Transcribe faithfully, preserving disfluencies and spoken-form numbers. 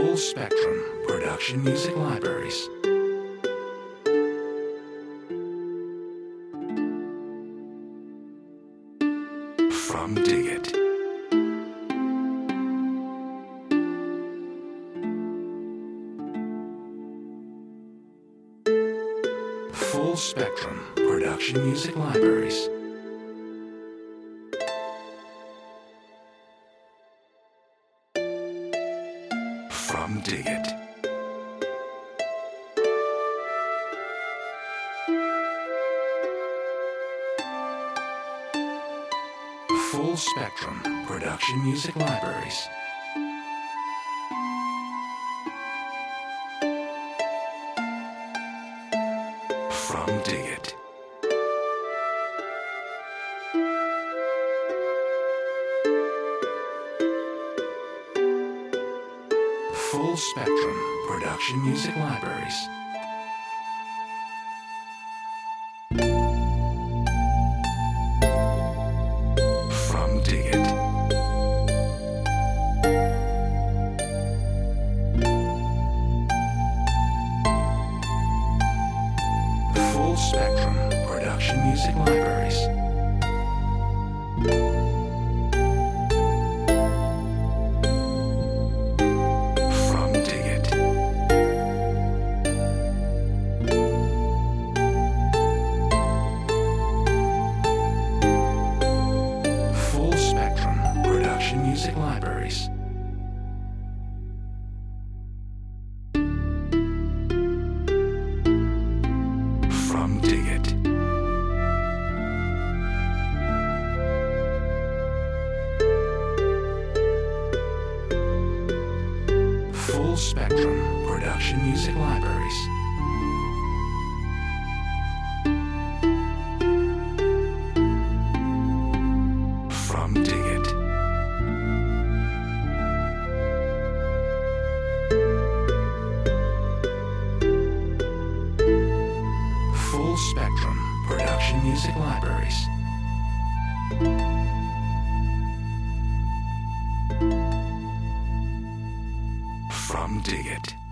Full Spectrum Production Music Libraries. From Dig It. Full Spectrum Production Music Libraries. From Dig It. Full Spectrum Production Music Libraries. From Dig It. Full Spectrum Production Music Libraries. From Dig It. Full Spectrum Production Music Libraries. From Dig It. Full Spectrum Production Music Libraries. From Dig It. Full Spectrum Production Music Libraries. From Dig It. Full Spectrum Production Music Libraries. From Dig It.